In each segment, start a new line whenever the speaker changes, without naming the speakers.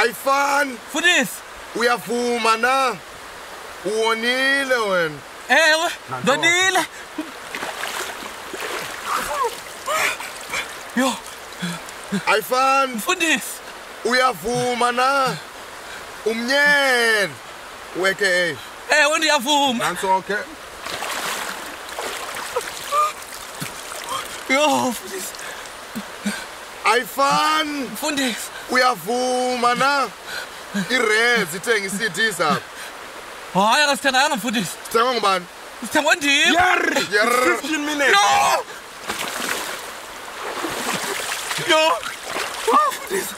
Ayifani.
Mfundisi.
Uyavuma na. Uwonile wena.
Ewe, ndonile. Yo.
Ayifani.
Mfundisi.
Uyavuma na. Umnyeni. Weke.
Ewe ndiyavuma.
Nansi okay.
Yo, mfundisi.
Ayifani.
Mfundisi.
Uyavuma na. Irezi ithenga iCD zakho.
Hayi akasithenganga mfundisi.
Sithengwa ngubani?
Sithengwa ndim.
Yer 15 minutes.
Yo. Mfundisi.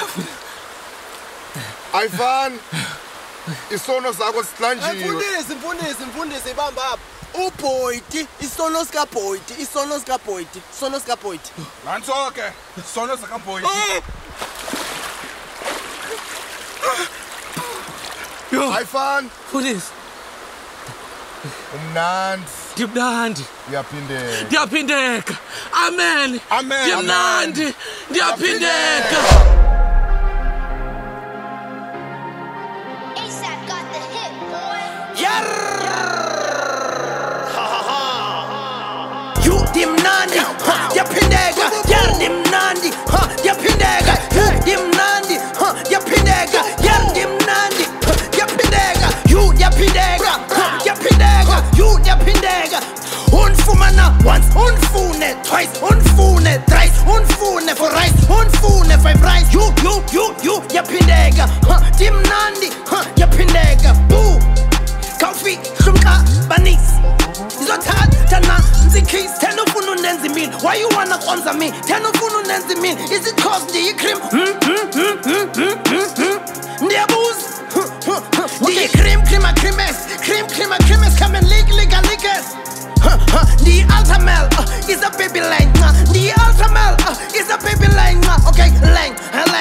Ayifani. Isono zakho sihlanjiwe.
Mfundisi bamba apha. uBoyti, isono sika Boyti, isono sika Boyti.
Nansi okay. Isono zaka Boyti.
Yo.
Ayifani.
Mfundisi.
Umnandi.
Ndimnandi.
Uyaphindeka.
Ndiyaphindeka. Amen.
Amen.
Ndimnandi. Ndiyaphindeka.
ASAP got the hit, boy.
You dimnandi, yaphindeka, dimnandi, yaphindeka, dimnandi, yaphindeka, dimnandi, yaphindeka, yaphindeka, yaphindeka. Unfumana once, unfune twice, unfune thrice, unfune for rice, unfune five rice. You, yaphindeka, dimnandi, yaphindeka. Boo, coffee, shumka, banis. Izothatha na nzikhisi thena ufuna unenza imini. Why you wanna konza me? Thena ufuna unenza imini. Is it cause ndiyi-cream? Ndiyabuza. Ndiyi-cream, cream, come and lick us. Ndiyi-Altamel, is a baby line. Ndiyi-Altamel, is a baby line. Okay, line.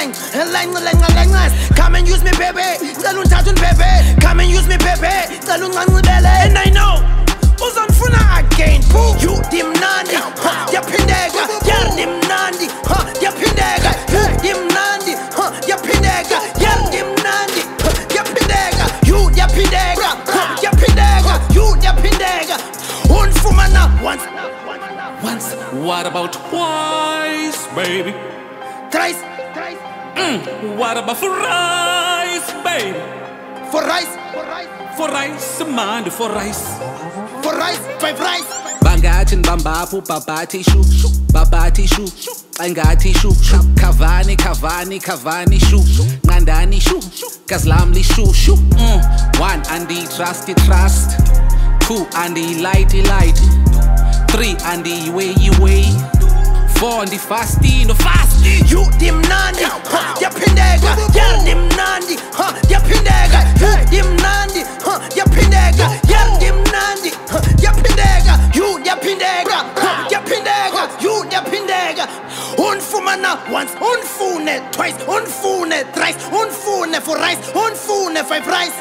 Come and use me, baby. Cela unthatha baby. Come and use me, baby. Cela uncancibele. And I know. Uzanfuna again, boo. You dimnandi, yaphindeka, dimnandi, yaphindeka, dimnandi, yaphindeka, dimnandi, yaphindeka, you yaphindeka, unfumana once.
What about twice, baby?
Thrice.
What about for rice, baby?
For rice,
For rice, man, for rice.
five rice.
Bangathi nibambapho babhathi shu Bangathi shu Kavani shu Nqandani shu Gazlamli shu 1 andi trust 2 andi light 3 andi way 4 andi fast
You dimnandi, yaphindeka, dimnandi, yaphindeka, dimnandi, yaphindeka, dimnandi, yaphindeka, you yaphindeka, unfumana once, unfune twice, unfune thrice, unfune for rice, unfune five rice.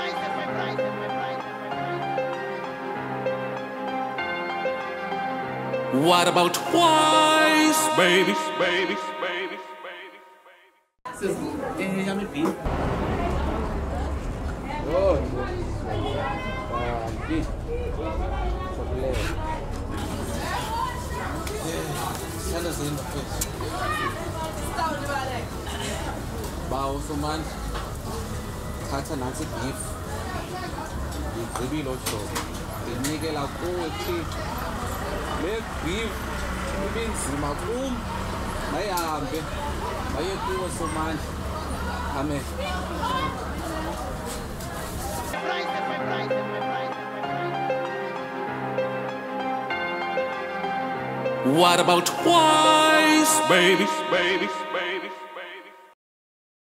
What about twice, baby?
Bawo somandla thatha nansi beef ngigqibile ohlobo ndinikela kuwe Thixo le beef ibinzima kum mayihambe maye kuwe somandla amen.
What about twice, baby?